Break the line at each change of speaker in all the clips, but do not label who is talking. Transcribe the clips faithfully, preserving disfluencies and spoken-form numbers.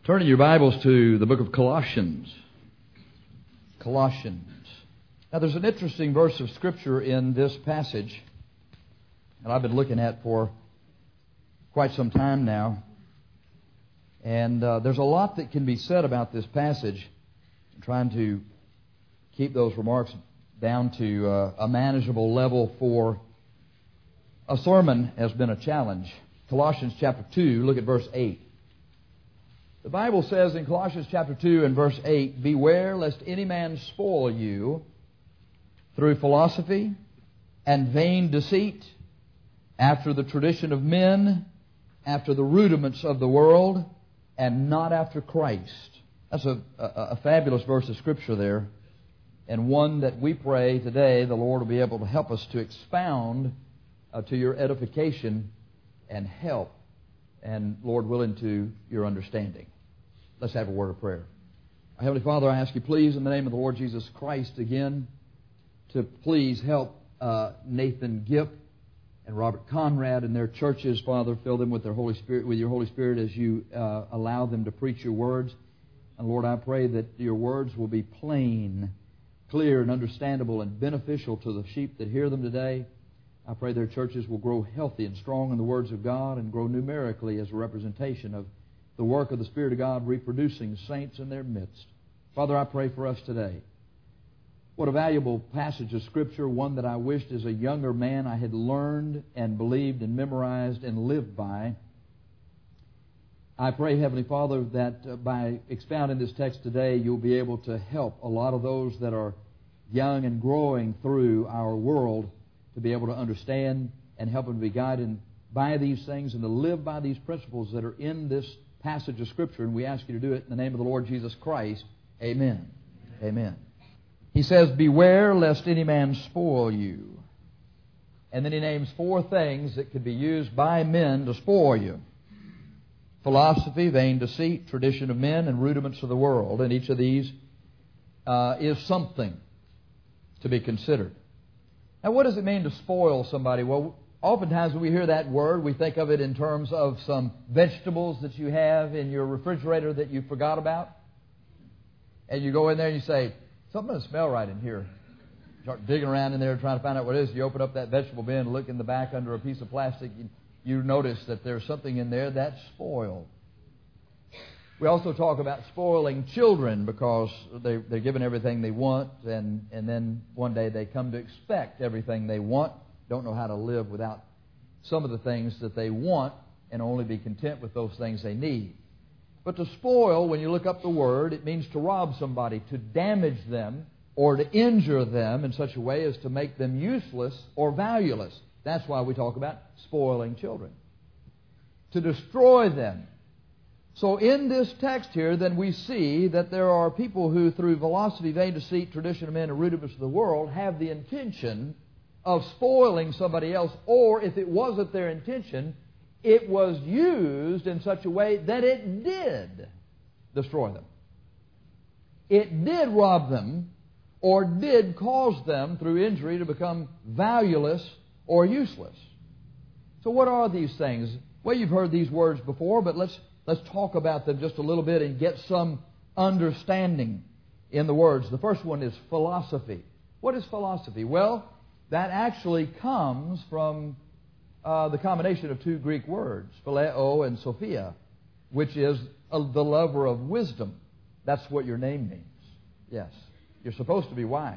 Turning your Bibles to the book of Colossians. Colossians. Now there's an interesting verse of Scripture in this passage that I've been looking at for quite some time now. And uh, there's a lot that can be said about this passage. I'm trying to keep those remarks down to uh, a manageable level for a sermon has been a challenge. Colossians chapter two, look at verse eight. The Bible says in Colossians chapter two and verse eight, "Beware lest any man spoil you through philosophy and vain deceit, after the tradition of men, after the rudiments of the world, and not after Christ." That's a, a, a fabulous verse of Scripture there, and one that we pray today the Lord will be able to help us to expound uh, to your edification and help, and Lord willing, to your understanding. Let's have a word of prayer. Our Heavenly Father, I ask you please in the name of the Lord Jesus Christ again to please help uh, Nathan Gipp and Robert Conrad and their churches, Father. Fill them with their Holy Spirit, with your Holy Spirit as you uh, allow them to preach your words. And Lord, I pray that your words will be plain, clear, and understandable and beneficial to the sheep that hear them today. I pray their churches will grow healthy and strong in the words of God and grow numerically as a representation of the work of the Spirit of God reproducing saints in their midst. Father, I pray for us today. What a valuable passage of Scripture, one that I wished as a younger man I had learned and believed and memorized and lived by. I pray, Heavenly Father, that uh, by expounding this text today, you'll be able to help a lot of those that are young and growing through our world to be able to understand and help them to be guided by these things and to live by these principles that are in this passage of Scripture, and we ask you to do it in the name of the Lord Jesus Christ. Amen. Amen. Amen. He says, "Beware lest any man spoil you." And then he names four things that could be used by men to spoil you: philosophy, vain deceit, tradition of men, and rudiments of the world. And each of these uh, is something to be considered. Now, what does it mean to spoil somebody? Well, oftentimes when we hear that word, we think of it in terms of some vegetables that you have in your refrigerator that you forgot about. And you go in there and you say, "Something doesn't smell right in here." You start digging around in there trying to find out what it is. You open up that vegetable bin, look in the back under a piece of plastic. You, you notice that there's something in there that's spoiled. We also talk about spoiling children because they, they're given everything they want, and, and then one day they come to expect everything they want. Don't know how to live without some of the things that they want and only be content with those things they need. But to spoil, when you look up the word, it means to rob somebody, to damage them, or to injure them in such a way as to make them useless or valueless. That's why we talk about spoiling children. To destroy them. So in this text here, then we see that there are people who, through philosophy, vain deceit, tradition of men, and rudiments of the world, have the intention of spoiling somebody else, or if it wasn't their intention, it was used in such a way that it did destroy them. It did rob them, or did cause them, through injury, to become valueless or useless. So what are these things? Well, you've heard these words before, but let's let's talk about them just a little bit and get some understanding in the words. The first one is philosophy. What is philosophy? Well, that actually comes from uh, the combination of two Greek words, phileo and sophia, which is uh, the lover of wisdom. That's what your name means. Yes. You're supposed to be wise.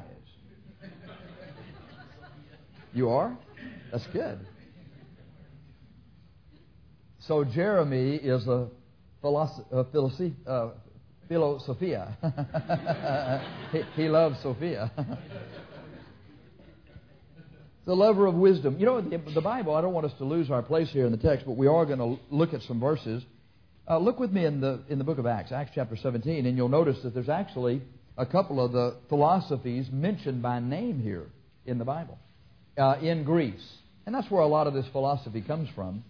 You are? That's good. So Jeremy is a philosophy, uh, philosophy, uh, philosophia. he, he loves Sophia. The lover of wisdom. You know, the, the Bible, I don't want us to lose our place here in the text, but we are going to look at some verses. Uh, look with me in the in the book of Acts, Acts chapter seventeen, and you'll notice that there's actually a couple of the philosophies mentioned by name here in the Bible, uh, in Greece. And that's where a lot of this philosophy comes from.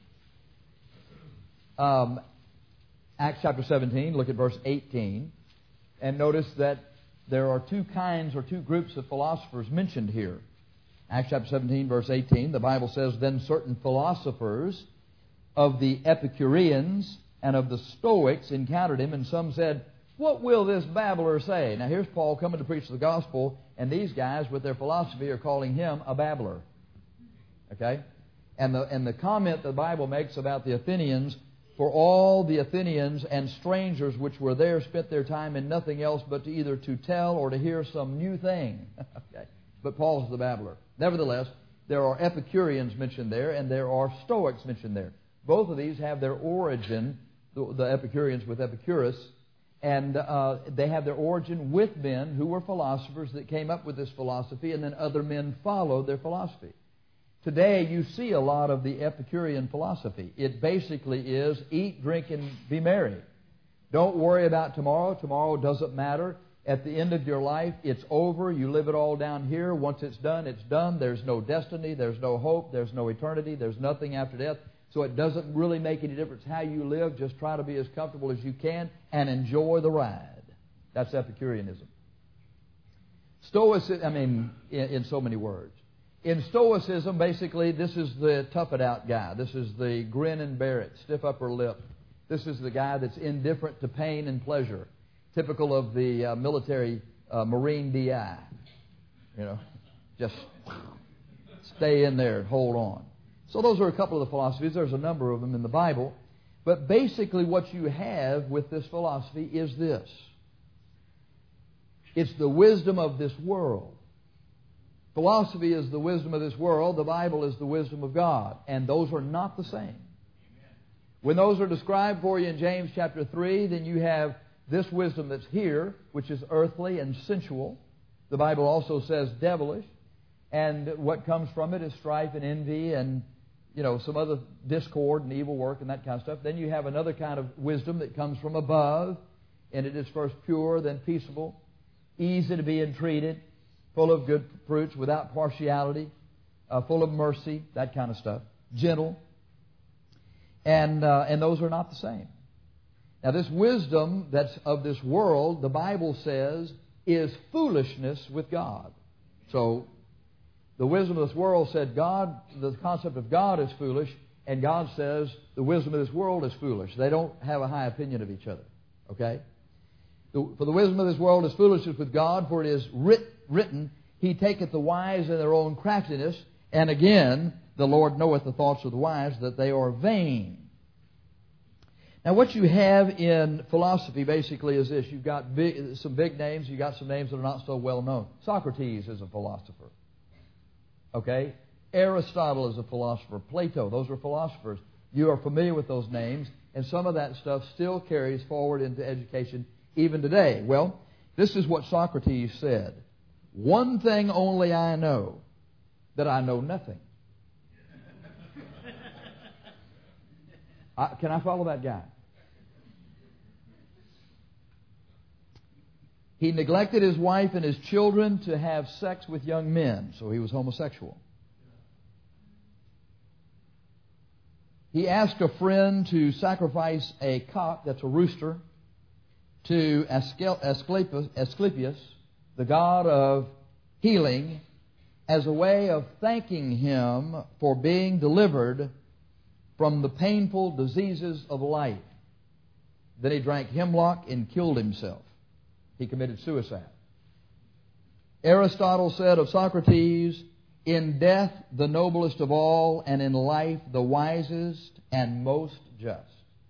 Um, Acts chapter seventeen, look at verse eighteen, and notice that there are two kinds or two groups of philosophers mentioned here. Acts chapter seventeen, verse eighteen, the Bible says, "Then certain philosophers of the Epicureans and of the Stoics encountered him, and some said, "What will this babbler say?" Now here's Paul coming to preach the gospel, and these guys with their philosophy are calling him a babbler. Okay? And the, and the comment the Bible makes about the Athenians, "For all the Athenians and strangers which were there spent their time in nothing else but to either to tell or to hear some new thing." Okay. But Paul's the babbler. Nevertheless, there are Epicureans mentioned there, and there are Stoics mentioned there. Both of these have their origin, the, the Epicureans with Epicurus, and uh, they have their origin with men who were philosophers that came up with this philosophy, and then other men followed their philosophy. Today, you see a lot of the Epicurean philosophy. It basically is eat, drink, and be merry. Don't worry about tomorrow. Tomorrow doesn't matter. At the end of your life, it's over. You live it all down here. Once it's done, it's done. There's no destiny. There's no hope. There's no eternity. There's nothing after death. So it doesn't really make any difference how you live. Just try to be as comfortable as you can and enjoy the ride. That's Epicureanism. Stoicism, I mean, in, in so many words. In Stoicism, basically, this is the tough-it-out guy. This is the grin and bear it, stiff upper lip. This is the guy that's indifferent to pain and pleasure, typical of the uh, military uh, Marine D I. You know, just stay in there and hold on. So those are a couple of the philosophies. There's a number of them in the Bible. But basically what you have with this philosophy is this. It's the wisdom of this world. Philosophy is the wisdom of this world. The Bible is the wisdom of God. And those are not the same. When those are described for you in James chapter three, then you have this wisdom that's here, which is earthly and sensual. The Bible also says devilish. And what comes from it is strife and envy and, you know, some other discord and evil work and that kind of stuff. Then you have another kind of wisdom that comes from above. And it is first pure, then peaceable, easy to be entreated, full of good fruits, without partiality, uh, full of mercy, that kind of stuff, gentle. And, uh, and those are not the same. Now, this wisdom that's of this world, the Bible says, is foolishness with God. So, the wisdom of this world said God, the concept of God is foolish, and God says the wisdom of this world is foolish. They don't have a high opinion of each other. Okay? For the wisdom of this world is foolishness with God, for it is writ, written, He taketh the wise in their own craftiness, and again, the Lord knoweth the thoughts of the wise, that they are vain. Now, what you have in philosophy basically is this. You've got big, some big names. You've got some names that are not so well known. Socrates is a philosopher. Okay? Aristotle is a philosopher. Plato, those are philosophers. You are familiar with those names, and some of that stuff still carries forward into education even today. Well, this is what Socrates said. "One thing only I know, that I know nothing." I, can I follow that guy? He neglected his wife and his children to have sex with young men, so he was homosexual. He asked a friend to sacrifice a cock, that's a rooster, to Asclepius, Asclepius, the god of healing, as a way of thanking him for being delivered from the painful diseases of life. Then he drank hemlock and killed himself. He committed suicide. Aristotle said of Socrates, "In death the noblest of all, and in life the wisest and most just."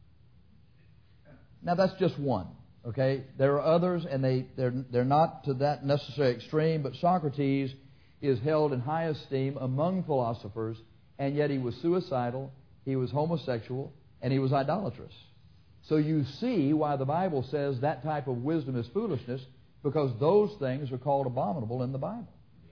Now that's just one. Okay? There are others, and they, they're, they're not to that necessary extreme, but Socrates is held in high esteem among philosophers, and yet he was suicidal, he was homosexual, and he was idolatrous. So you see why the Bible says that type of wisdom is foolishness, because those things are called abominable in the Bible.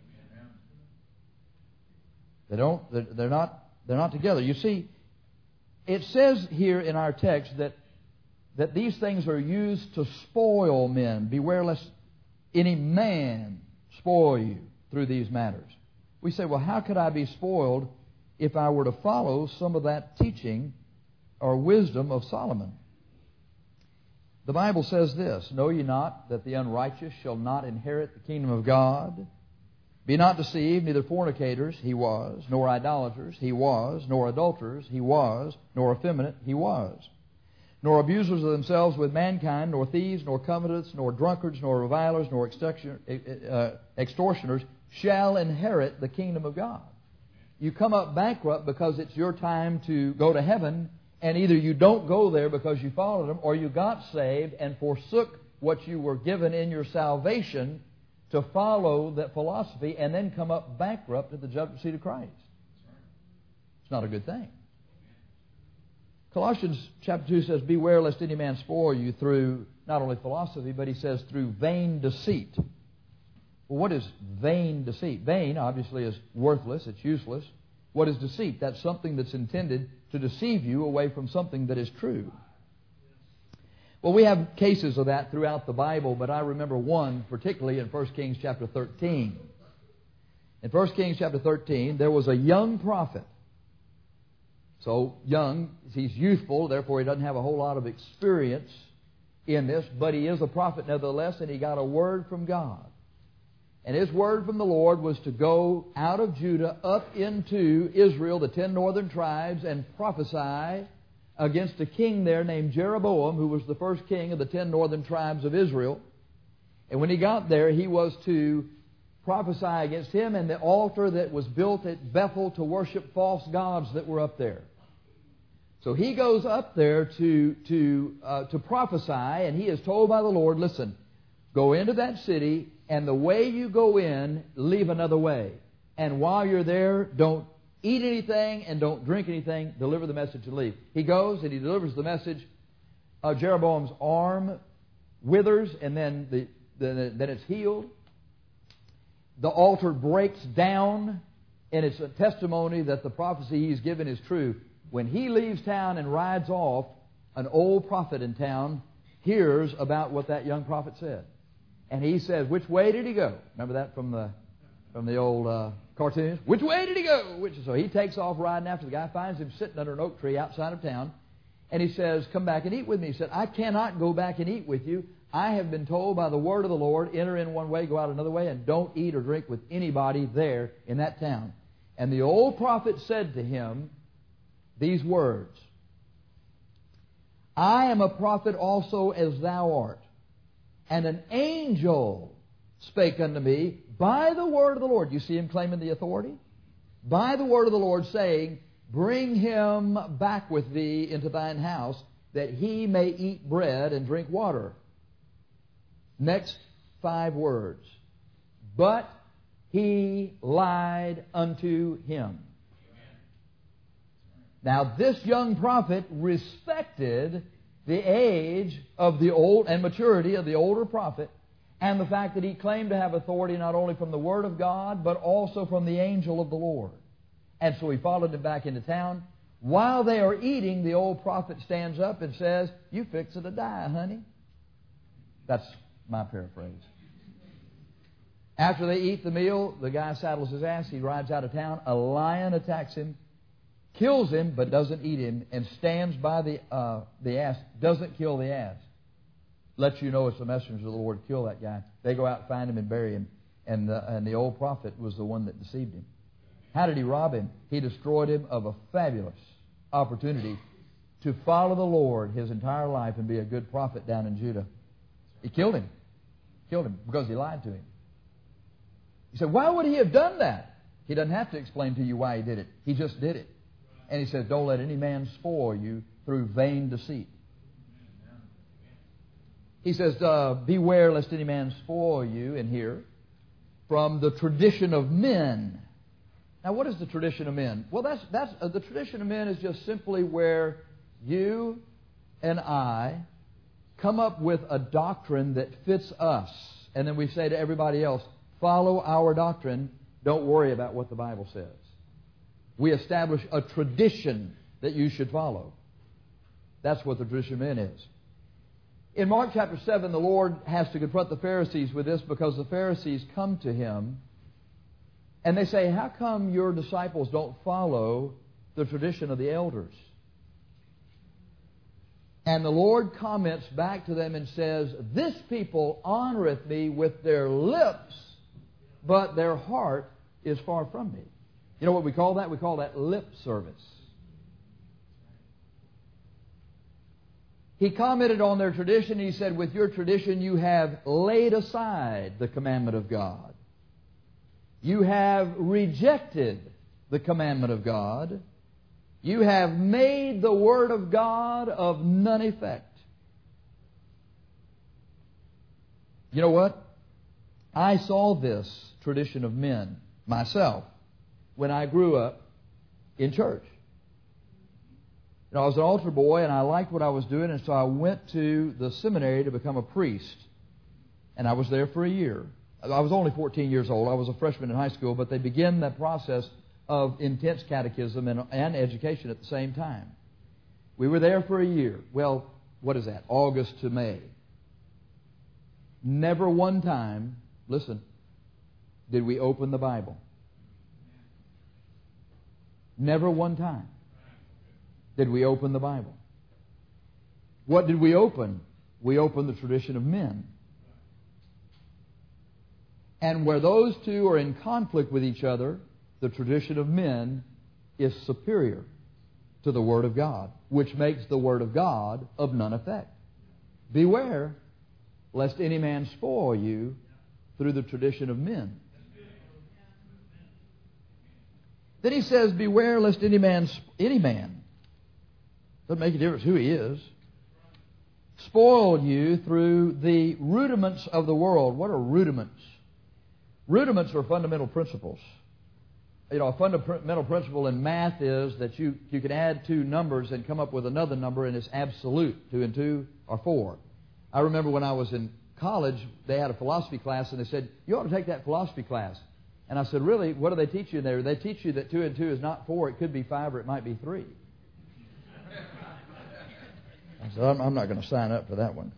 They don't, they're, they're not, they're not together. You see, it says here in our text that that these things are used to spoil men. Beware lest any man spoil you through these matters. We say, well, how could I be spoiled if I were to follow some of that teaching or wisdom of Solomon? The Bible says this, "Know ye not that the unrighteous shall not inherit the kingdom of God? Be not deceived, neither fornicators," he was, "nor idolaters," he was, "nor adulterers," he was, "nor effeminate," he was, nor abusers of themselves with mankind, nor thieves, nor covetous, nor drunkards, nor revilers, nor extortioners shall inherit the kingdom of God. You come up bankrupt because it's your time to go to heaven, and either you don't go there because you followed Him, or you got saved and forsook what you were given in your salvation to follow that philosophy and then come up bankrupt at the judgment seat of Christ. It's not a good thing. Colossians chapter two says, beware lest any man spoil you through not only philosophy, but he says through vain deceit. Well, what is vain deceit? Vain, obviously, is worthless. It's useless. What is deceit? That's something that's intended to deceive you away from something that is true. Well, we have cases of that throughout the Bible, but I remember one particularly in First Kings chapter thirteen. In First Kings chapter thirteen, there was a young prophet. So, young, he's youthful, therefore he doesn't have a whole lot of experience in this, but he is a prophet nevertheless, and he got a word from God. And his word from the Lord was to go out of Judah up into Israel, the ten northern tribes, and prophesy against a king there named Jeroboam, who was the first king of the ten northern tribes of Israel. And when he got there, he was to prophesy against him and the altar that was built at Bethel to worship false gods that were up there. So he goes up there to, to, uh, to prophesy, and he is told by the Lord, listen, go into that city, and the way you go in, leave another way. And while you're there, don't eat anything and don't drink anything. Deliver the message and leave. He goes and he delivers the message. Uh, Jeroboam's arm withers, and then, the, the, then it's healed. The altar breaks down, and it's a testimony that the prophecy he's given is true. When he leaves town and rides off, an old prophet in town hears about what that young prophet said. And he says, which way did he go? Remember that from the from the old uh, cartoons? Which way did he go? Which, so he takes off riding after the guy, finds him sitting under an oak tree outside of town, and he says, come back and eat with me. He said, I cannot go back and eat with you. I have been told by the word of the Lord, enter in one way, go out another way, and don't eat or drink with anybody there in that town. And the old prophet said to him these words, I am a prophet also as thou art. And an angel spake unto me by the word of the Lord. You see him claiming the authority? By the word of the Lord, saying, bring him back with thee into thine house, that he may eat bread and drink water. Next five words. But he lied unto him. Now this young prophet respected the age of the old and maturity of the older prophet, and the fact that he claimed to have authority not only from the Word of God, but also from the angel of the Lord. And so he followed him back into town. While they are eating, the old prophet stands up and says, you fixing to die, honey. That's my paraphrase. After they eat the meal, the guy saddles his ass, he rides out of town, a lion attacks him, kills him, but doesn't eat him, and stands by the uh, the ass, doesn't kill the ass. Lets you know it's the messengers of the Lord kill that guy. They go out, find him, and bury him. And the, and the old prophet was the one that deceived him. How did he rob him? He destroyed him of a fabulous opportunity to follow the Lord his entire life and be a good prophet down in Judah. He killed him. Killed him because he lied to him. You said, why would he have done that? He doesn't have to explain to you why he did it. He just did it. And he says, don't let any man spoil you through vain deceit. He says, uh, beware lest any man spoil you, in here, from the tradition of men. Now, what is the tradition of men? Well, that's, that's uh, the tradition of men is just simply where you and I come up with a doctrine that fits us. And then we say to everybody else, follow our doctrine. Don't worry about what the Bible says. We establish a tradition that you should follow. That's what the tradition of men is. In Mark chapter seven, the Lord has to confront the Pharisees with this because the Pharisees come to Him and they say, how come your disciples don't follow the tradition of the elders? And the Lord comments back to them and says, this people honoreth me with their lips, but their heart is far from me. You know what we call that? We call that lip service. he commented on their tradition. He said, with your tradition you have laid aside the commandment of God. You have rejected the commandment of God. You have made the Word of God of none effect. You know what? I saw this tradition of men myself when I grew up in church. You know, I was an altar boy and I liked what I was doing, and so I went to the seminary to become a priest. And I was there for a year. I was only fourteen years old. I was a freshman in high school, but they began that process of intense catechism and, and education at the same time. We were there for a year. Well, what is that? August to May. Never one time, listen, did we open the Bible. Never one time did we open the Bible. What did we open? We opened the tradition of men. And where those two are in conflict with each other, the tradition of men is superior to the Word of God, which makes the Word of God of none effect. Beware lest any man spoil you through the tradition of men. Then he says, beware lest any man, any man, doesn't make a difference who he is, spoil you through the rudiments of the world. What are rudiments? Rudiments are fundamental principles. You know, a fundamental principle in math is that you, you can add two numbers and come up with another number, and it's absolute. Two and two are four. I remember when I was in college, they had a philosophy class, and they said, you ought to take that philosophy class. And I said, really? What do they teach you in there? They teach you that two and two is not four. It could be five or it might be three. I said, I'm, I'm not going to sign up for that one.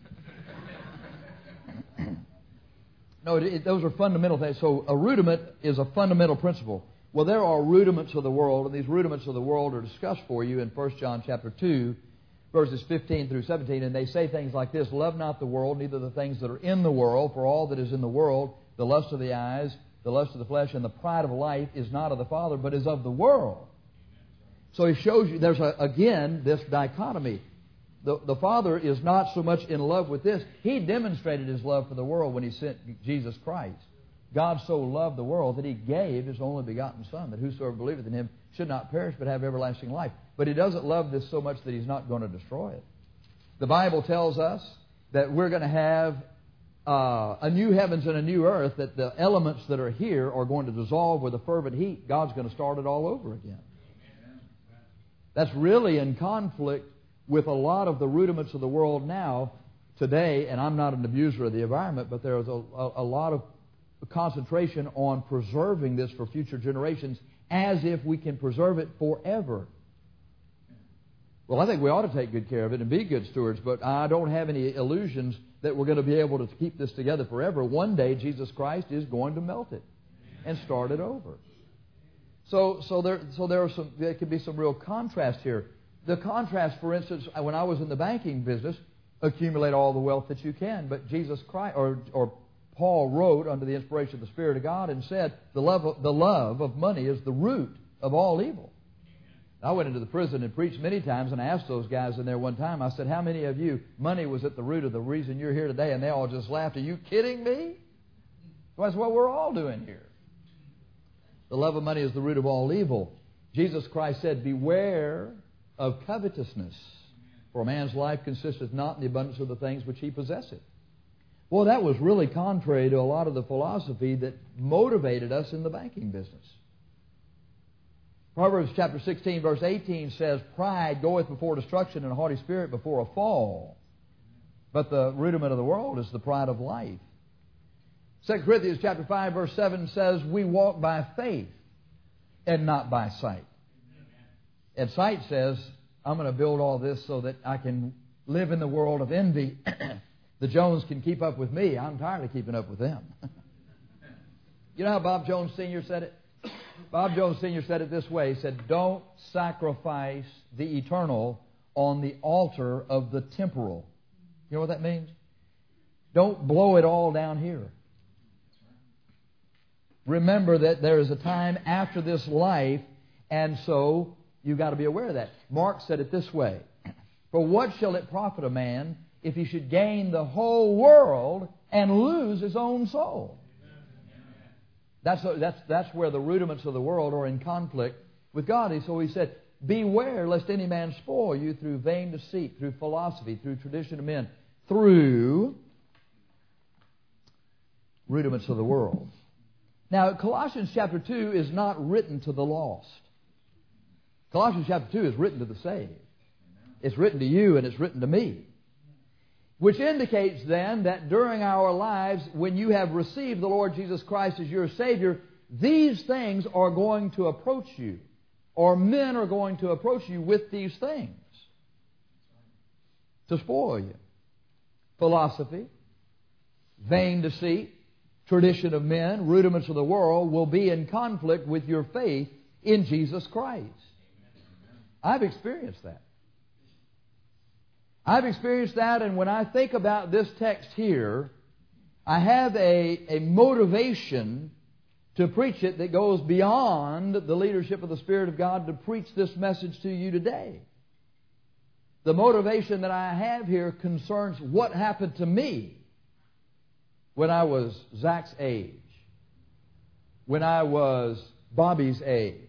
No, it, it, those are fundamental things. So a rudiment is a fundamental principle. Well, there are rudiments of the world, and these rudiments of the world are discussed for you in First John chapter two, verses fifteen through seventeen, and they say things like this: love not the world, neither the things that are in the world, for all that is in the world, the lust of the eyes, the lust of the flesh, and the pride of life is not of the Father, but is of the world. So he shows you, there's a, again this dichotomy. The, the Father is not so much in love with this. He demonstrated His love for the world when He sent Jesus Christ. God so loved the world that He gave His only begotten Son, that whosoever believeth in Him should not perish but have everlasting life. But He doesn't love this so much that He's not going to destroy it. The Bible tells us that we're going to have uh, a new heavens and a new earth, that the elements that are here are going to dissolve with a fervent heat. God's going to start it all over again. That's really in conflict with a lot of the rudiments of the world now, today, and I'm not an abuser of the environment, but there is a, a, a lot of concentration on preserving this for future generations as if we can preserve it forever. Well, I think we ought to take good care of it and be good stewards, but I don't have any illusions that we're going to be able to keep this together forever. One day, Jesus Christ is going to melt it and start it over. So, so there, so there are some. There could be some real contrast here. The contrast, for instance, when I was in the banking business, accumulate all the wealth that you can. But Jesus Christ, or, or Paul wrote under the inspiration of the Spirit of God and said, the love of, the love of money is the root of all evil. I went into the prison and preached many times, and I asked those guys in there one time, I said, how many of you, money was at the root of the reason you're here today? And they all just laughed. Are you kidding me? Well, that's what we're all doing here. The love of money is the root of all evil. Jesus Christ said, beware of covetousness, for a man's life consisteth not in the abundance of the things which he possesseth. Well, that was really contrary to a lot of the philosophy that motivated us in the banking business. Proverbs chapter sixteen, verse eighteen says, pride goeth before destruction, and a haughty spirit before a fall. But the rudiment of the world is the pride of life. Second Corinthians chapter five, verse seven says, we walk by faith and not by sight. And sight says, I'm going to build all this so that I can live in the world of envy. The Jones can keep up with me. I'm tired of keeping up with them. You know how Bob Jones Senior said it? Bob Jones Senior said it this way. He said, don't sacrifice the eternal on the altar of the temporal. You know what that means? Don't blow it all down here. Remember that there is a time after this life, and so you've got to be aware of that. Mark said it this way. For what shall it profit a man if he should gain the whole world and lose his own soul? That's, that's, that's where the rudiments of the world are in conflict with God. And so he said, beware lest any man spoil you through vain deceit, through philosophy, through tradition of men, through rudiments of the world. Now, Colossians chapter two is not written to the lost. Colossians chapter two is written to the saved. It's written to you and it's written to me. Which indicates then that during our lives, when you have received the Lord Jesus Christ as your Savior, these things are going to approach you. Or men are going to approach you with these things to spoil you. Philosophy, vain deceit, tradition of men, rudiments of the world will be in conflict with your faith in Jesus Christ. I've experienced that. I've experienced that, and when I think about this text here, I have a, a motivation to preach it that goes beyond the leadership of the Spirit of God to preach this message to you today. The motivation that I have here concerns what happened to me when I was Zach's age, when I was Bobby's age.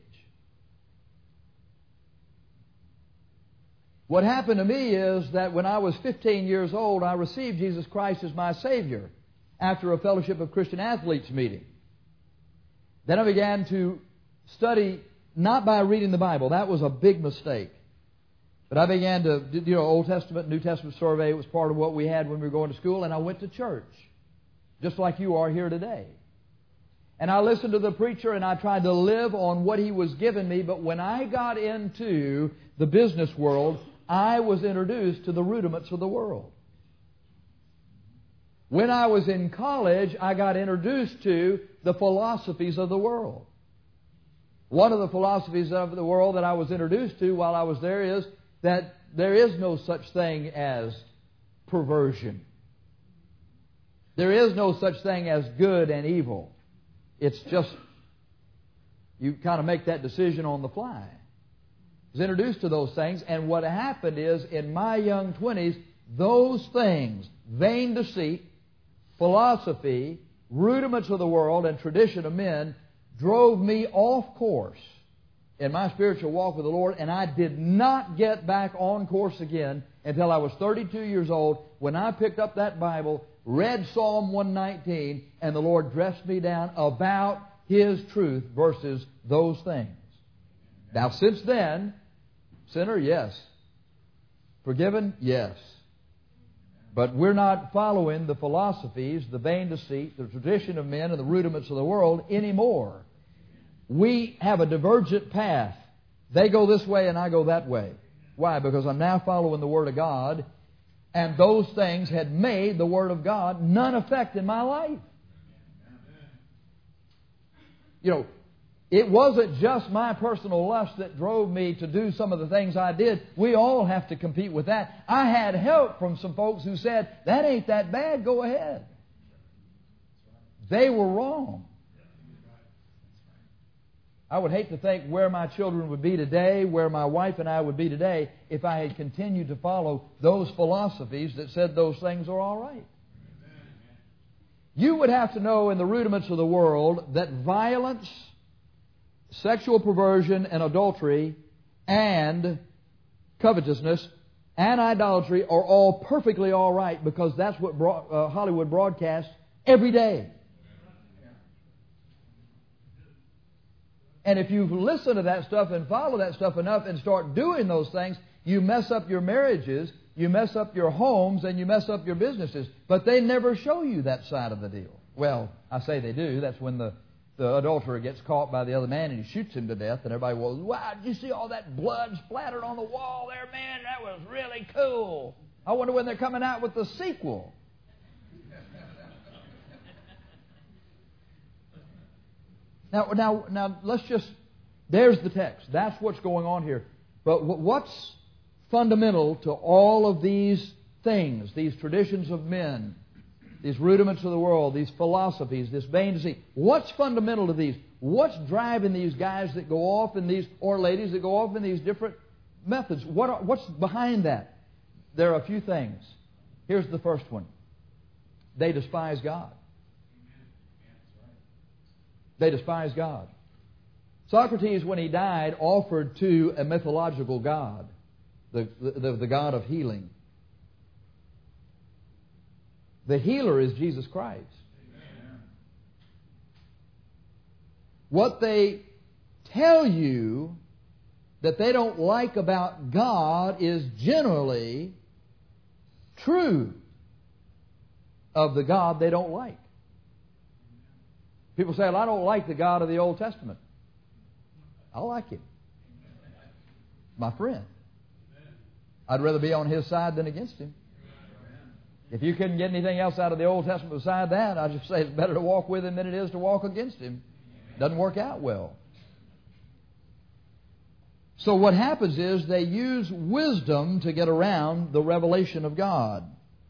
What happened to me is that when I was fifteen years old, I received Jesus Christ as my Savior after a Fellowship of Christian Athletes meeting. Then I began to study, not by reading the Bible. That was a big mistake. But I began to, you know, Old Testament, New Testament survey. It was part of what we had when we were going to school. And I went to church, just like you are here today. And I listened to the preacher and I tried to live on what he was giving me. But when I got into the business world, I was introduced to the rudiments of the world. When I was in college, I got introduced to the philosophies of the world. One of the philosophies of the world that I was introduced to while I was there is that there is no such thing as perversion. There is no such thing as good and evil. It's just, you kind of make that decision on the fly. I was introduced to those things, and what happened is, in my young twenties, those things, vain deceit, philosophy, rudiments of the world, and tradition of men, drove me off course in my spiritual walk with the Lord, and I did not get back on course again until I was thirty-two years old, when I picked up that Bible, read Psalm one nineteen, and the Lord dressed me down about His truth versus those things. Now, since then, sinner, yes. Forgiven, yes. But we're not following the philosophies, the vain deceit, the tradition of men, and the rudiments of the world anymore. We have a divergent path. They go this way and I go that way. Why? Because I'm now following the Word of God, and those things had made the Word of God none effect in my life. You know, it wasn't just my personal lust that drove me to do some of the things I did. We all have to compete with that. I had help from some folks who said, that ain't that bad, go ahead. They were wrong. I would hate to think where my children would be today, where my wife and I would be today, if I had continued to follow those philosophies that said those things are all right. You would have to know in the rudiments of the world that violence, sexual perversion and adultery and covetousness and idolatry are all perfectly all right, because that's what broad, uh, Hollywood broadcasts every day. And if you listen to that stuff and follow that stuff enough and start doing those things, you mess up your marriages, you mess up your homes, and you mess up your businesses. But they never show you that side of the deal. Well, I say they do. That's when the The adulterer gets caught by the other man and he shoots him to death, and everybody goes, wow, did you see all that blood splattered on the wall there, man? That was really cool. I wonder when they're coming out with the sequel. Now, now, now, let's just, there's the text. That's what's going on here. But what's fundamental to all of these things, these traditions of men, these rudiments of the world, these philosophies, this vain deceit? What's fundamental to these? What's driving these guys that go off in these, or ladies that go off in these different methods? What are, what's behind that? there are a few things. Here's the first one. They despise God. They despise God. Socrates, when he died, offered to a mythological god, the, the, the God of healing. The healer is Jesus Christ. Amen. What they tell you that they don't like about God is generally true of the God they don't like. People say, well, I don't like the God of the Old Testament. I like Him. My friend. I'd rather be on His side than against Him. If you couldn't get anything else out of the Old Testament beside that, I'd just say it's better to walk with Him than it is to walk against Him. Doesn't work out well. So what happens is they use wisdom to get around the revelation of God.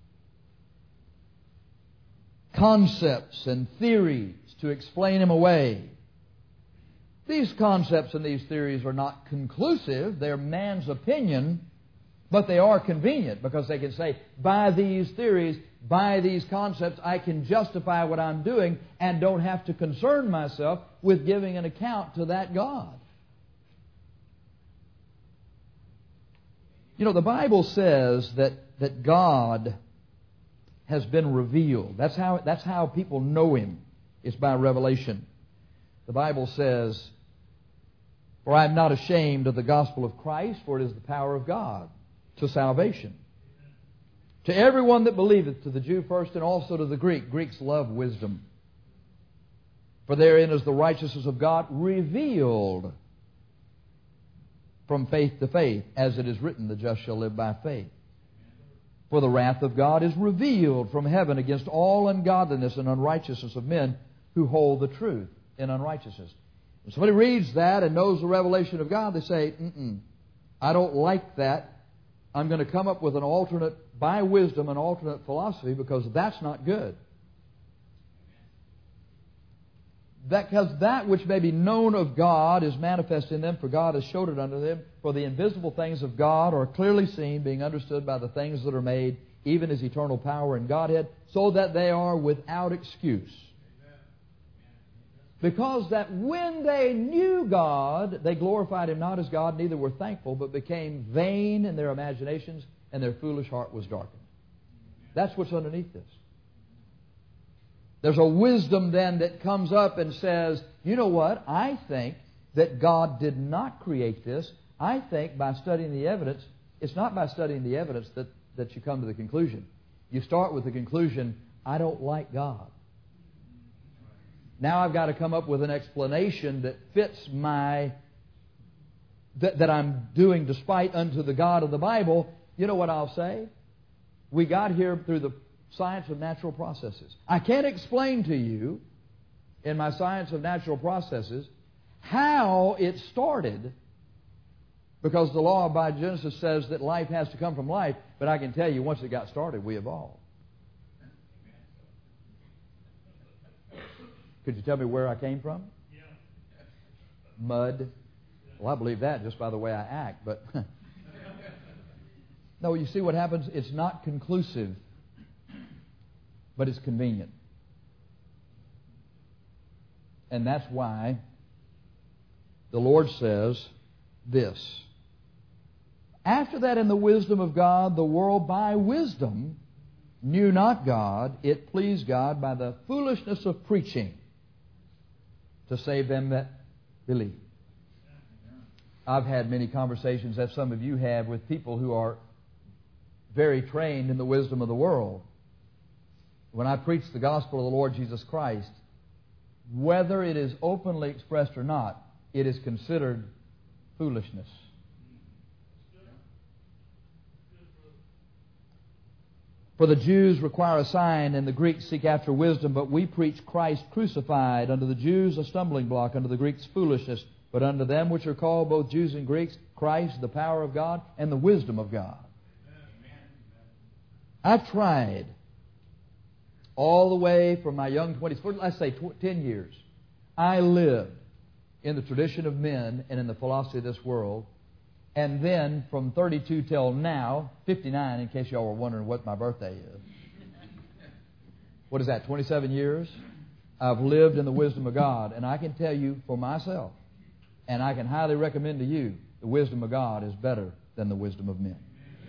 Concepts and theories to explain Him away. These concepts and these theories are not conclusive. They're man's opinion, but they are convenient because they can say, by these theories, by these concepts, I can justify what I'm doing and don't have to concern myself with giving an account to that God. You know, the Bible says that, that God has been revealed. That's how, that's how people know Him. It's by revelation. The Bible says, for I am not ashamed of the gospel of Christ, for it is the power of God to salvation. To everyone that believeth, to the Jew first and also to the Greek. Greeks love wisdom. For therein is the righteousness of God revealed from faith to faith, as it is written, the just shall live by faith. For the wrath of God is revealed from heaven against all ungodliness and unrighteousness of men who hold the truth in unrighteousness. When somebody reads that and knows the revelation of God, they say, Mm-mm, I don't like that. I'm going to come up with an alternate, by wisdom, an alternate philosophy, because that's not good. That, because that which may be known of God is manifest in them, for God has showed it unto them. For the invisible things of God are clearly seen, being understood by the things that are made, even His eternal power and Godhead, so that they are without excuse. Because that when they knew God, they glorified Him not as God, neither were thankful, but became vain in their imaginations, and their foolish heart was darkened. That's what's underneath this. There's a wisdom then that comes up and says, you know what, I think that God did not create this. I think by studying the evidence, it's not by studying the evidence that, that you come to the conclusion. You start with the conclusion, I don't like God. Now I've got to come up with an explanation that fits my, that, that I'm doing despite unto the God of the Bible. You know what I'll say? We got here through the science of natural processes. I can't explain to you in my science of natural processes how it started, because the law of biogenesis says that life has to come from life, but I can tell you once it got started, we evolved. Could you tell me where I came from? Yeah. Mud. Well, I believe that just by the way I act, but no, you see what happens? It's not conclusive, but it's convenient. And that's why the Lord says this. After that, in the wisdom of God, the world by wisdom knew not God. It pleased God by the foolishness of preaching to save them that believe. I've had many conversations, as some of you have, with people who are very trained in the wisdom of the world. When I preach the gospel of the Lord Jesus Christ, whether it is openly expressed or not, it is considered foolishness. For the Jews require a sign, and the Greeks seek after wisdom, but we preach Christ crucified, unto the Jews a stumbling block, unto the Greeks foolishness, but unto them which are called, both Jews and Greeks, Christ, the power of God, and the wisdom of God. Amen. I've tried all the way from my young twenties, for let's say ten years, I lived in the tradition of men and in the philosophy of this world, And then from thirty-two till now, fifty-nine, in case y'all were wondering what my birthday is. What is that, twenty-seven years? I've lived in the wisdom of God. And I can tell you for myself, and I can highly recommend to you, the wisdom of God is better than the wisdom of men.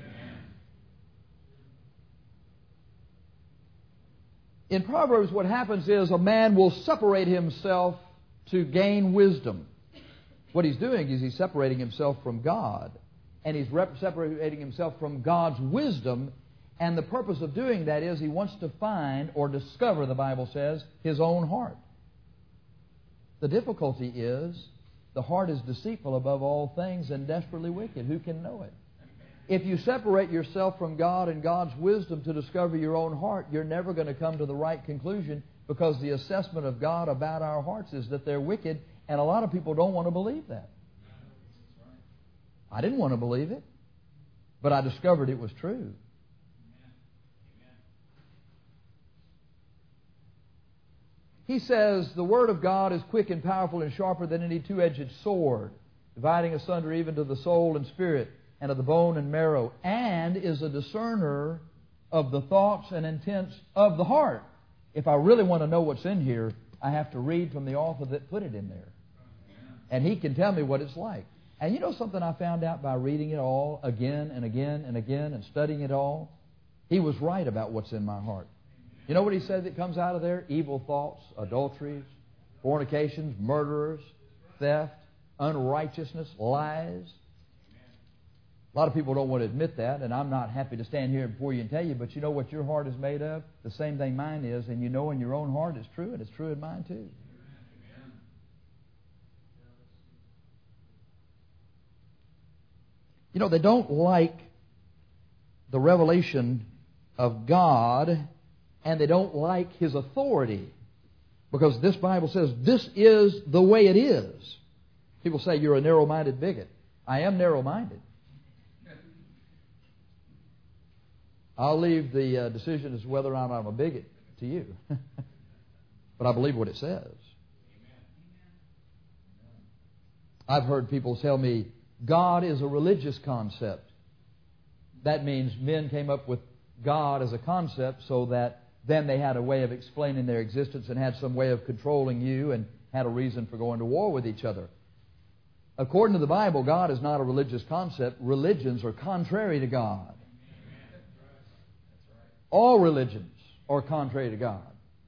In Proverbs, what happens is a man will separate himself to gain wisdom. What he's doing is he's separating himself from God. And he's rep- separating himself from God's wisdom. And the purpose of doing that is he wants to find or discover, the Bible says, his own heart. The difficulty is the heart is deceitful above all things and desperately wicked. Who can know it? If you separate yourself from God and God's wisdom to discover your own heart, you're never going to come to the right conclusion, because the assessment of God about our hearts is that they're wicked, and a lot of people don't want to believe that. I didn't want to believe it, but I discovered it was true. He says, the Word of God is quick and powerful and sharper than any two-edged sword, dividing asunder even to the soul and spirit, and of the bone and marrow, and is a discerner of the thoughts and intents of the heart. If I really want to know what's in here, I have to read from the author that put it in there. And he can tell me what it's like. And you know something I found out by reading it all again and again and again and studying it all? He was right about what's in my heart. You know what he said that comes out of there? Evil thoughts, adulteries, fornications, murderers, theft, unrighteousness, lies. A lot of people don't want to admit that, and I'm not happy to stand here before you and tell you, but you know what your heart is made of? The same thing mine is, and you know in your own heart it's true, and it's true in mine too. You know, they don't like the revelation of God, and they don't like His authority, because this Bible says this is the way it is. People say you're a narrow-minded bigot. I am narrow-minded. I'll leave the uh, decision as to whether or not I'm a bigot to you. But I believe what it says. I've heard people tell me God is a religious concept. That means men came up with God as a concept so that then they had a way of explaining their existence and had some way of controlling you and had a reason for going to war with each other. According to the Bible, God is not a religious concept. Religions are contrary to God. All religions are contrary to God.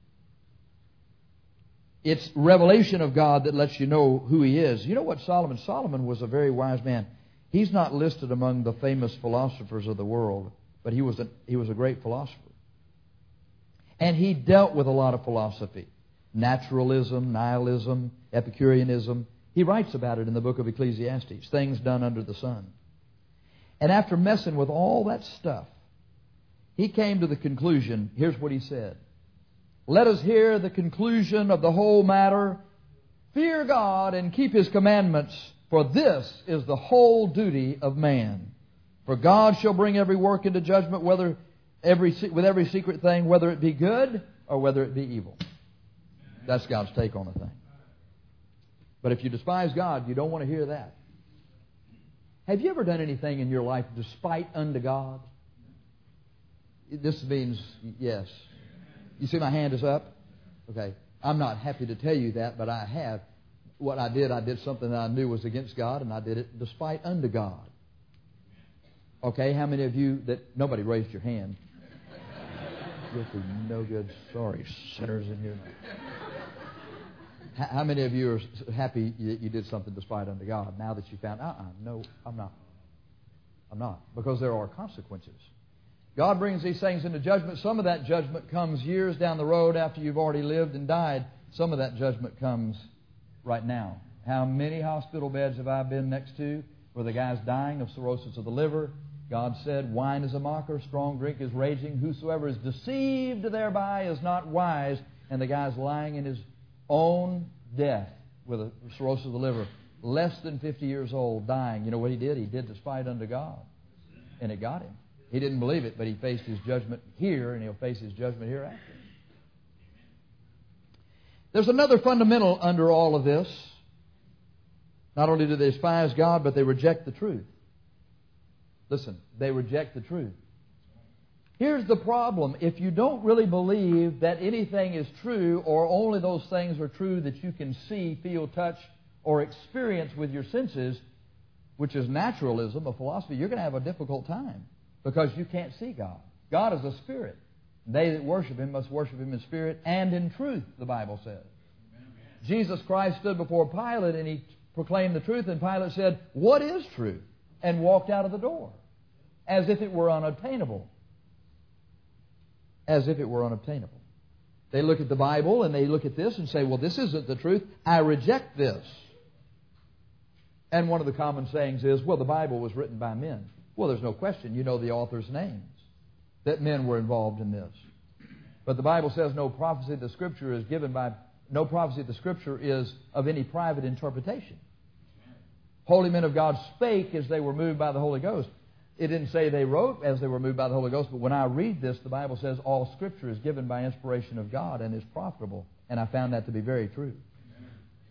It's revelation of God that lets you know who He is. You know what Solomon? Solomon was a very wise man. He's not listed among the famous philosophers of the world, but he was a, he was a great philosopher. And he dealt with a lot of philosophy. Naturalism, nihilism, Epicureanism. He writes about it in the book of Ecclesiastes, things done under the sun. And after messing with all that stuff, he came to the conclusion, here's what he said. Let us hear the conclusion of the whole matter. Fear God and keep His commandments, for this is the whole duty of man. For God shall bring every work into judgment, whether every with every secret thing, whether it be good or whether it be evil. That's God's take on the thing. But if you despise God, you don't want to hear that. Have you ever done anything in your life despite unto God? This means yes. You see my hand is up? Okay. I'm not happy to tell you that, but I have. What I did, I did something that I knew was against God, and I did it despite unto God. Okay, how many of you that... Nobody raised your hand. Guilty, no good, sorry, sinners in here. How many of you are happy that you did something despite unto God now that you found, uh-uh, no, I'm not. I'm not. Because there are consequences. God brings these things into judgment. Some of that judgment comes years down the road after you've already lived and died. Some of that judgment comes right now. How many hospital beds have I been next to where the guy's dying of cirrhosis of the liver? God said, wine is a mocker, strong drink is raging. Whosoever is deceived thereby is not wise. And the guy's lying in his own death with a cirrhosis of the liver, less than fifty years old, dying. You know what he did? He did despite unto God. And it got him. He didn't believe it, but he faced his judgment here, and he'll face his judgment hereafter. There's another fundamental under all of this. Not only do they despise God, but they reject the truth. Listen, they reject the truth. Here's the problem. If you don't really believe that anything is true, or only those things are true that you can see, feel, touch, or experience with your senses, which is naturalism, a philosophy, you're going to have a difficult time because you can't see God. God is a spirit. They that worship Him must worship Him in spirit and in truth, the Bible says. Amen. Jesus Christ stood before Pilate and He proclaimed the truth, and Pilate said, "What is truth?" and walked out of the door as if it were unobtainable. As if it were unobtainable. They look at the Bible and they look at this and say, "Well, this isn't the truth. I reject this." And one of the common sayings is, "Well, the Bible was written by men." Well, there's no question. You know the authors' names, that men were involved in this. But the Bible says no prophecy of the Scripture is given by, no prophecy of the Scripture is of any private interpretation. Holy men of God spake as they were moved by the Holy Ghost. It didn't say they wrote as they were moved by the Holy Ghost, but when I read this, the Bible says all Scripture is given by inspiration of God and is profitable. And I found that to be very true. Amen.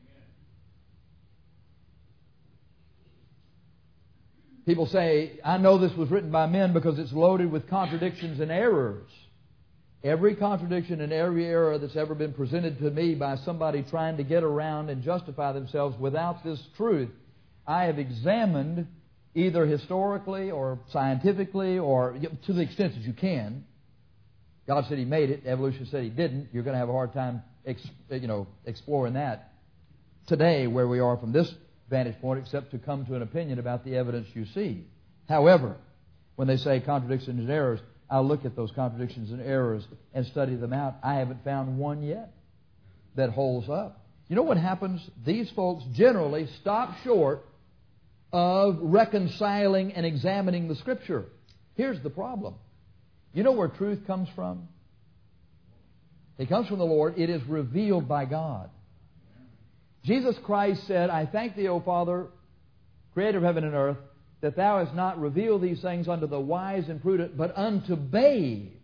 People say, "I know this was written by men because it's loaded with contradictions and errors." Every contradiction and every error that's ever been presented to me by somebody trying to get around and justify themselves without this truth, I have examined either historically or scientifically or to the extent that you can. God said He made it. Evolution said He didn't. You're going to have a hard time ex- you know, exploring that today where we are from this vantage point, except to come to an opinion about the evidence you see. However, when they say contradictions and errors, I'll look at those contradictions and errors and study them out. I haven't found one yet that holds up. You know what happens? These folks generally stop short of reconciling and examining the Scripture. Here's the problem. You know where truth comes from? It comes from the Lord. It is revealed by God. Jesus Christ said, "I thank Thee, O Father, Creator of heaven and earth, that Thou hast not revealed these things unto the wise and prudent, but unto babes."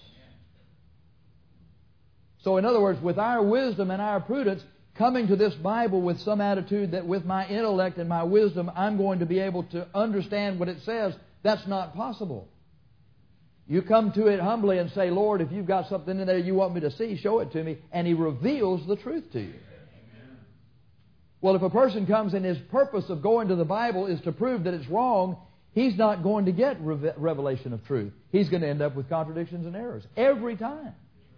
So in other words, with our wisdom and our prudence, coming to this Bible with some attitude that with my intellect and my wisdom I'm going to be able to understand what it says, that's not possible. You come to it humbly and say, "Lord, if You've got something in there you want me to see, show it to me," and He reveals the truth to you. Amen. Well, if a person comes and his purpose of going to the Bible is to prove that it's wrong, he's not going to get revelation of truth. He's going to end up with contradictions and errors every time.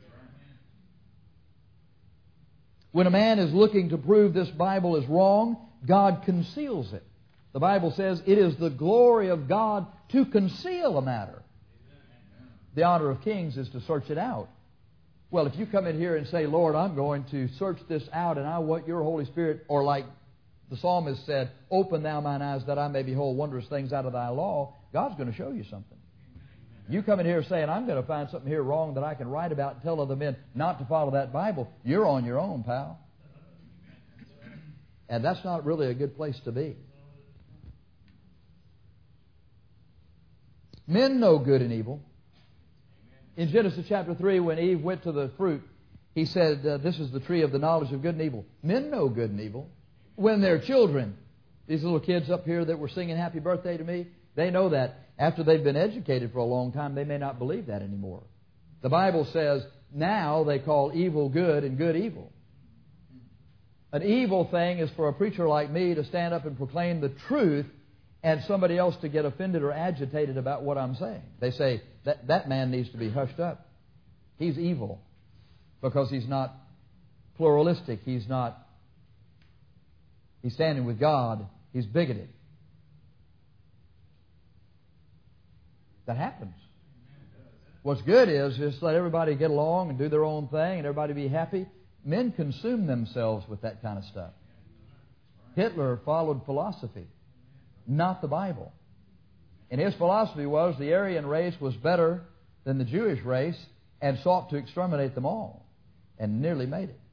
When a man is looking to prove this Bible is wrong, God conceals it. The Bible says it is the glory of God to conceal a matter. The honor of kings is to search it out. Well, if you come in here and say, "Lord, I'm going to search this out and I want Your Holy Spirit," or like the psalmist said, "Open Thou mine eyes that I may behold wondrous things out of Thy law," God's going to show you something. You come in here saying, "I'm going to find something here wrong that I can write about and tell other men not to follow that Bible," you're on your own, pal. And that's not really a good place to be. Men know good and evil. In Genesis chapter three, when Eve went to the fruit, He said, uh, "This is the tree of the knowledge of good and evil." Men know good and evil. When they're children, these little kids up here that were singing "Happy Birthday" to me, they know that. After they've been educated for a long time, they may not believe that anymore. The Bible says now they call evil good and good evil. An evil thing is for a preacher like me to stand up and proclaim the truth and somebody else to get offended or agitated about what I'm saying. They say, that, that man needs to be hushed up. He's evil because he's not pluralistic. He's not, he's standing with God. He's bigoted. That happens. What's good is just let everybody get along and do their own thing and everybody be happy. Men consume themselves with that kind of stuff. Hitler followed philosophy, not the Bible. And his philosophy was the Aryan race was better than the Jewish race and sought to exterminate them all, and nearly made it.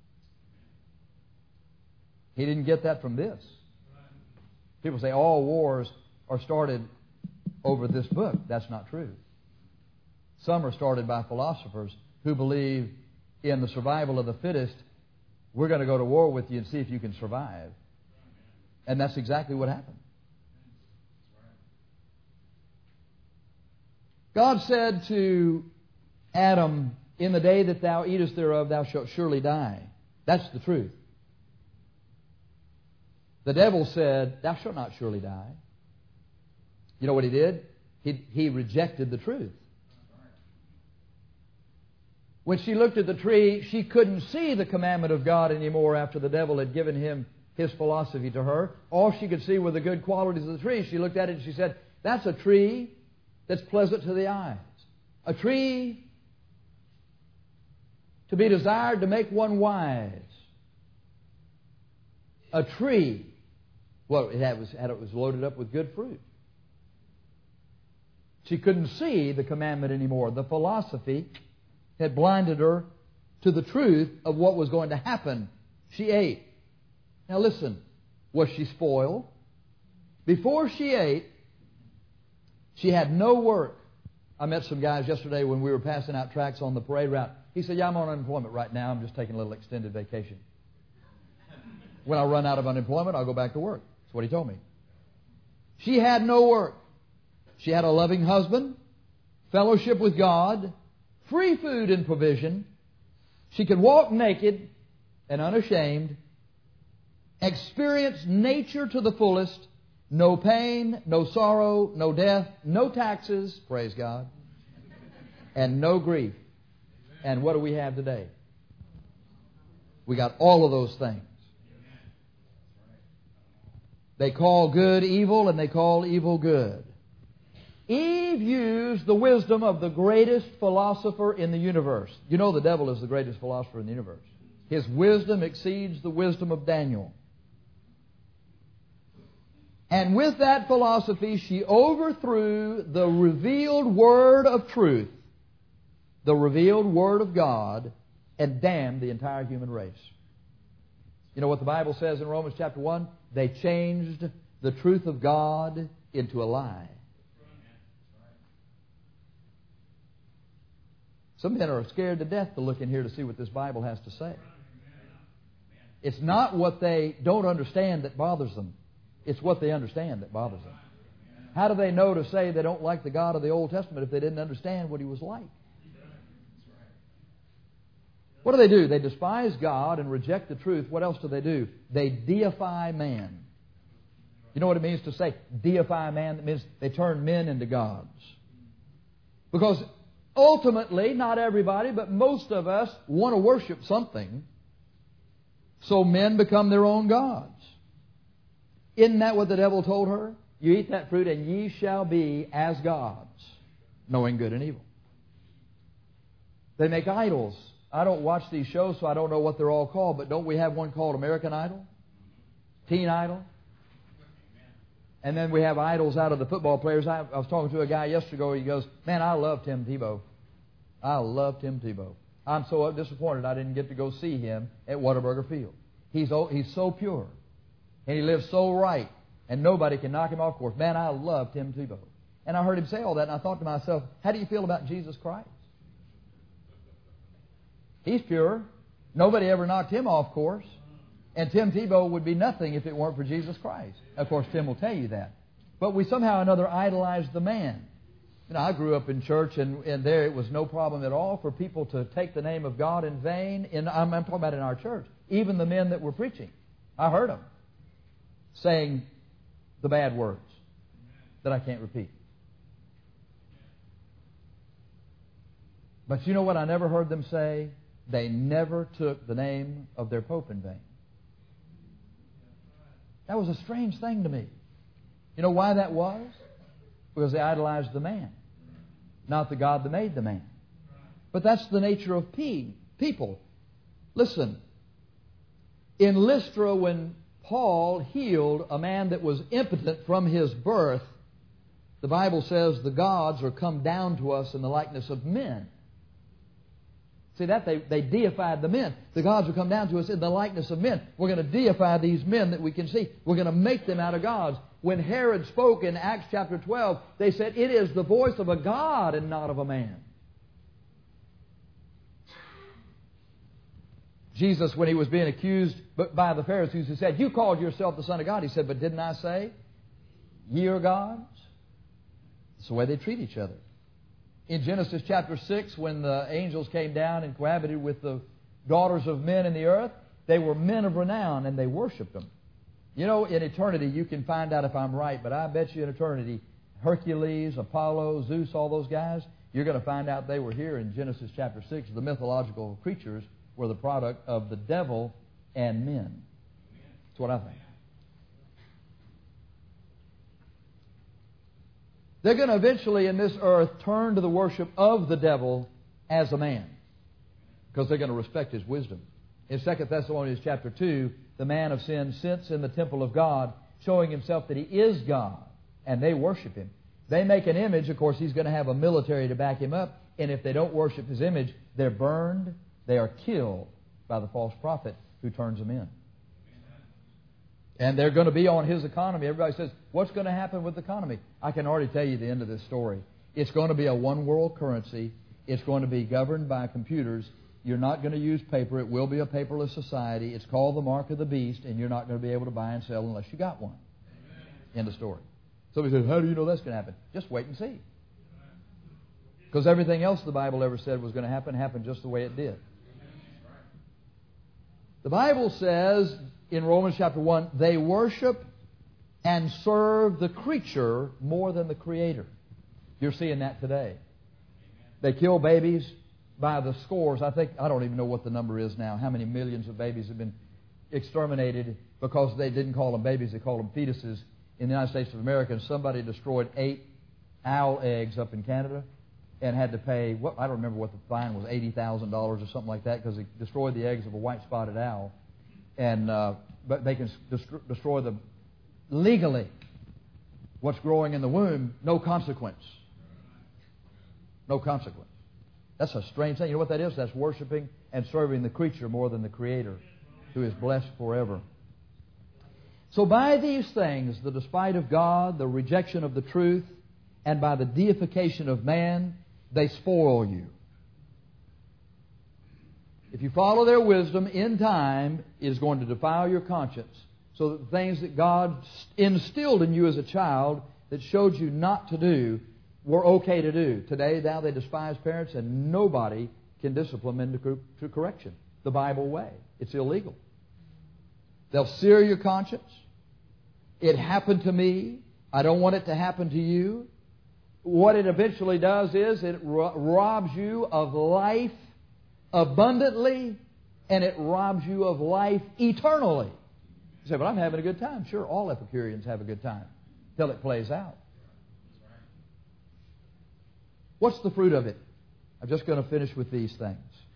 He didn't get that from this. People say all wars are started over this book. That's not true. Some are started by philosophers who believe in the survival of the fittest. We're going to go to war with you and see if you can survive. And that's exactly what happened. God said to Adam, in the day that thou eatest thereof, thou shalt surely die. That's the truth. The devil said, thou shalt not surely die. You know what he did? He, he rejected the truth. When she looked at the tree, she couldn't see the commandment of God anymore after the devil had given him his philosophy to her. All she could see were the good qualities of the tree. She looked at it and she said, that's a tree that's pleasant to the eyes. A tree to be desired to make one wise. A tree, well, it, had, was, it was loaded up with good fruit. She couldn't see the commandment anymore. The philosophy had blinded her to the truth of what was going to happen. She ate. Now listen, was she spoiled? Before she ate, she had no work. I met some guys yesterday when we were passing out tracts on the parade route. He said, yeah, I'm on unemployment right now. I'm just taking a little extended vacation. When I run out of unemployment, I'll go back to work. That's what he told me. She had no work. She had a loving husband, fellowship with God, free food and provision. She could walk naked and unashamed, experience nature to the fullest, no pain, no sorrow, no death, no taxes, praise God, and no grief. And what do we have today? We got all of those things. They call good evil and they call evil good. Eve used the wisdom of the greatest philosopher in the universe. You know the devil is the greatest philosopher in the universe. His wisdom exceeds the wisdom of Daniel. And with that philosophy, she overthrew the revealed word of truth, the revealed word of God, and damned the entire human race. You know what the Bible says in Romans chapter one? They changed the truth of God into a lie. Some men are scared to death to look in here to see what this Bible has to say. It's not what they don't understand that bothers them. It's what they understand that bothers them. How do they know to say they don't like the God of the Old Testament if they didn't understand what He was like? What do they do? They despise God and reject the truth. What else do they do? They deify man. You know what it means to say deify man? That means they turn men into gods. Because ultimately, not everybody, but most of us want to worship something. So men become their own gods. Isn't that what the devil told her? You eat that fruit and ye shall be as gods, knowing good and evil. They make idols. I don't watch these shows, so I don't know what they're all called, but don't we have one called American Idol? Teen Idol? And then we have idols out of the football players. I, I was talking to a guy yesterday ago. He goes, man, I love Tim Tebow. I love Tim Tebow. I'm so disappointed I didn't get to go see him at Whataburger Field. He's, he's so pure. And he lives so right. And nobody can knock him off course. Man, I love Tim Tebow. And I heard him say all that, and I thought to myself, how do you feel about Jesus Christ? He's pure. Nobody ever knocked him off course. And Tim Tebow would be nothing if it weren't for Jesus Christ. Of course, Tim will tell you that. But we somehow or another idolize the man. You know, I grew up in church, and, and there it was no problem at all for people to take the name of God in vain. In, I'm, I'm talking about in our church. Even the men that were preaching. I heard them saying the bad words that I can't repeat. But you know what I never heard them say? They never took the name of their Pope in vain. That was a strange thing to me. You know why that was? Because they idolized the man, not the God that made the man. But that's the nature of people. Listen, in Lystra, when Paul healed a man that was impotent from his birth, the Bible says the gods are come down to us in the likeness of men. See that? They, they deified the men. The gods will come down to us in the likeness of men. We're going to deify these men that we can see. We're going to make them out of gods. When Herod spoke in Acts chapter twelve, they said, it is the voice of a God and not of a man. Jesus, when He was being accused by the Pharisees, He said, you called yourself the Son of God. He said, but didn't I say, ye are gods? That's the way they treat each other. In Genesis chapter six, when the angels came down and cohabited with the daughters of men in the earth, they were men of renown, and they worshipped them. You know, in eternity, you can find out if I'm right, but I bet you in eternity, Hercules, Apollo, Zeus, all those guys, you're going to find out they were here in Genesis chapter six. The mythological creatures were the product of the devil and men. That's what I think. They're going to eventually in this earth turn to the worship of the devil as a man, because they're going to respect his wisdom. In Second Thessalonians chapter two, the man of sin sits in the temple of God, showing himself that he is God, and they worship him. They make an image. Of course, he's going to have a military to back him up, and if they don't worship his image, they're burned, they are killed by the false prophet who turns them in. And they're going to be on his economy. Everybody says, what's going to happen with the economy? I can already tell you the end of this story. It's going to be a one-world currency. It's going to be governed by computers. You're not going to use paper. It will be a paperless society. It's called the mark of the beast, and you're not going to be able to buy and sell unless you got one. Amen. End of story. Somebody says, how do you know that's going to happen? Just wait and see. Because everything else the Bible ever said was going to happen happened just the way it did. The Bible says in Romans chapter one, they worship and serve the creature more than the Creator. You're seeing that today. They kill babies by the scores. I think, I don't even know what the number is now, how many millions of babies have been exterminated because they didn't call them babies, they called them fetuses in the United States of America. And somebody destroyed eight owl eggs up in Canada and had to pay, what I don't remember what the fine was, eighty thousand dollars or something like that, because they destroyed the eggs of a white-spotted owl. And uh, but they can dest- destroy the legally what's growing in the womb, no consequence. No consequence. That's a strange thing. You know what that is? That's worshiping and serving the creature more than the Creator, who is blessed forever. So by these things, the despite of God, the rejection of the truth, and by the deification of man, they spoil you. If you follow their wisdom, in time, it is going to defile your conscience. So that the things that God instilled in you as a child that showed you not to do were okay to do. Today, now they despise parents, and nobody can discipline them into to correction. The Bible way. It's illegal. They'll sear your conscience. It happened to me. I don't want it to happen to you. What it eventually does is it ro- robs you of life abundantly, and it robs you of life eternally. You say, but I'm having a good time. Sure, all Epicureans have a good time till it plays out. What's the fruit of it? I'm just going to finish with these things.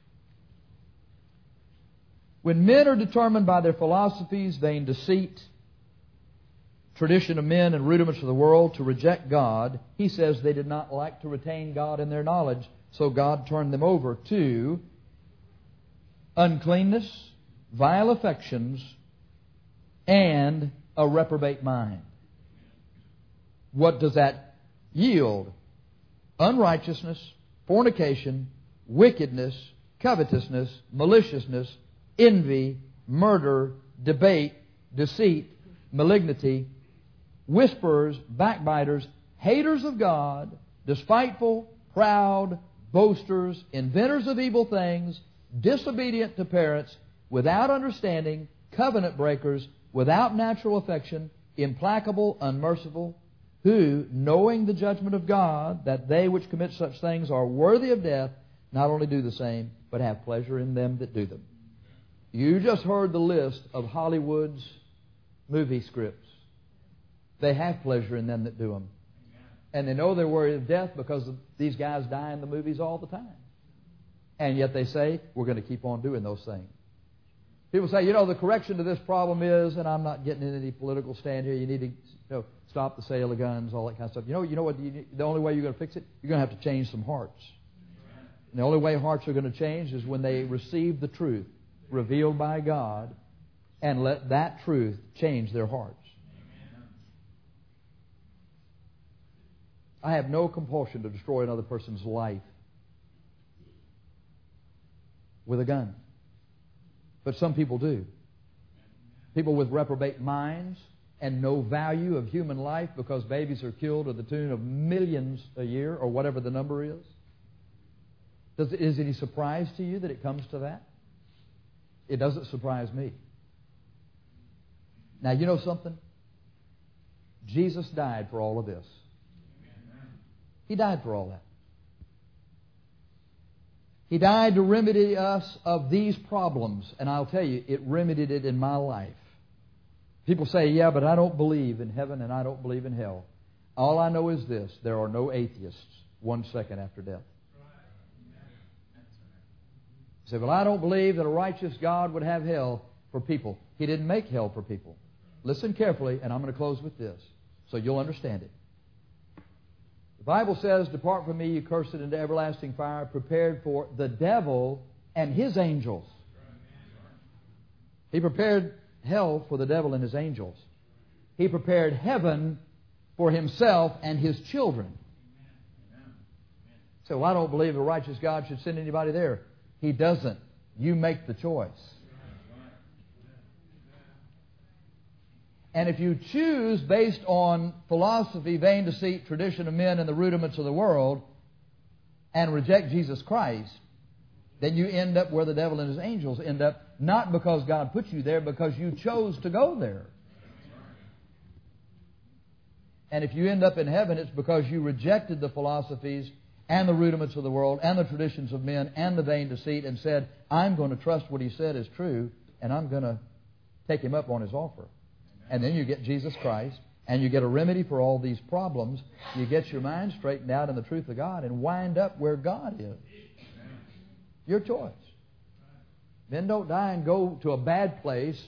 When men are determined by their philosophies, vain deceit, tradition of men, and rudiments of the world to reject God, he says they did not like to retain God in their knowledge, so God turned them over to uncleanness, vile affections, and a reprobate mind. What does that yield? Unrighteousness, fornication, wickedness, covetousness, maliciousness, envy, murder, debate, deceit, malignity, whisperers, backbiters, haters of God, despiteful, proud, boasters, inventors of evil things, disobedient to parents, without understanding, covenant breakers, without natural affection, implacable, unmerciful, who, knowing the judgment of God, that they which commit such things are worthy of death, not only do the same, but have pleasure in them that do them. You just heard the list of Hollywood's movie scripts. They have pleasure in them that do them. And they know they're worthy of death because these guys die in the movies all the time. And yet they say, we're going to keep on doing those things. People say, you know, the correction to this problem is, and I'm not getting in any political stand here, you need to you know, stop the sale of guns, all that kind of stuff. You know, you know what? You, the only way you're going to fix it, you're going to have to change some hearts. And the only way hearts are going to change is when they receive the truth revealed by God and let that truth change their hearts. I have no compulsion to destroy another person's life with a gun. But some people do. People with reprobate minds and no value of human life because babies are killed to the tune of millions a year or whatever the number is. Does, is it any surprise to you that it comes to that? It doesn't surprise me. Now, you know something? Jesus died for all of this. He died for all that. He died to remedy us of these problems. And I'll tell you, it remedied it in my life. People say, yeah, but I don't believe in heaven and I don't believe in hell. All I know is this: there are no atheists one second after death. You say, well, I don't believe that a righteous God would have hell for people. He didn't make hell for people. Listen carefully, and I'm going to close with this so you'll understand it. The Bible says, depart from me, you cursed, into everlasting fire, prepared for the devil and his angels. He prepared hell for the devil and his angels. He prepared heaven for himself and his children. So, well, I don't believe a righteous God should send anybody there. He doesn't. You make the choice. And if you choose based on philosophy, vain deceit, tradition of men, and the rudiments of the world, and reject Jesus Christ, then you end up where the devil and his angels end up, not because God put you there, because you chose to go there. And if you end up in heaven, it's because you rejected the philosophies and the rudiments of the world and the traditions of men and the vain deceit and said, I'm going to trust what He said is true, and I'm going to take Him up on His offer. And then you get Jesus Christ, and you get a remedy for all these problems. You get your mind straightened out in the truth of God and wind up where God is. Your choice. Men don't die and go to a bad place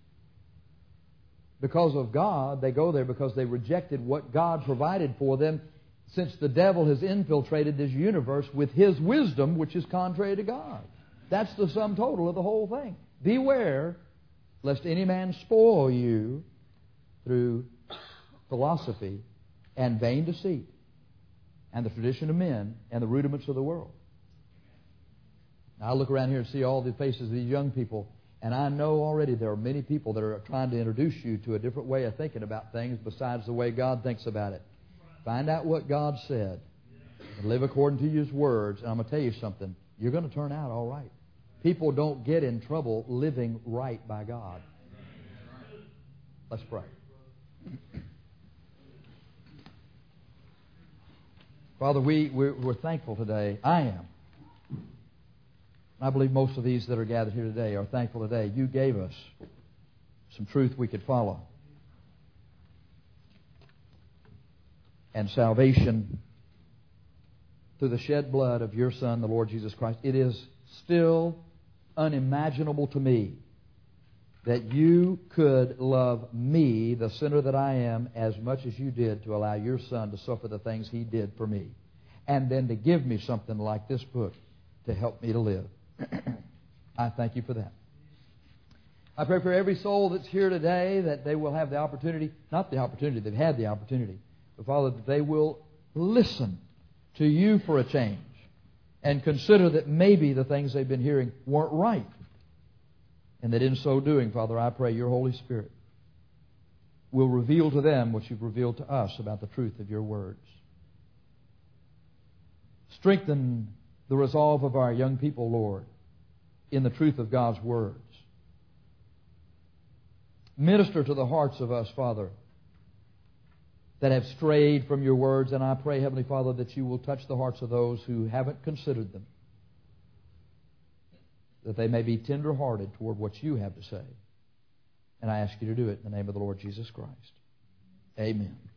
because of God. They go there because they rejected what God provided for them, since the devil has infiltrated this universe with his wisdom, which is contrary to God. That's the sum total of the whole thing. Beware lest any man spoil you through philosophy and vain deceit and the tradition of men and the rudiments of the world. Now, I look around here and see all the faces of these young people, and I know already there are many people that are trying to introduce you to a different way of thinking about things besides the way God thinks about it. Find out what God said and live according to His words, and I'm going to tell you something. You're going to turn out all right. People don't get in trouble living right by God. Let's pray. Father, we, we're, we're thankful today. I am. I believe most of these that are gathered here today are thankful today. You gave us some truth we could follow. And salvation through the shed blood of your Son, the Lord Jesus Christ. It is still unimaginable to me that you could love me, the sinner that I am, as much as you did to allow your Son to suffer the things He did for me, and then to give me something like this book to help me to live. I thank you for that. I pray for every soul that's here today that they will have the opportunity, not the opportunity, they've had the opportunity, but Father, that they will listen to you for a change and consider that maybe the things they've been hearing weren't right. And that in so doing, Father, I pray your Holy Spirit will reveal to them what you've revealed to us about the truth of your words. Strengthen the resolve of our young people, Lord, in the truth of God's words. Minister to the hearts of us, Father, that have strayed from your words, and I pray, Heavenly Father, that you will touch the hearts of those who haven't considered them, that they may be tender-hearted toward what you have to say. And I ask you to do it in the name of the Lord Jesus Christ. Amen.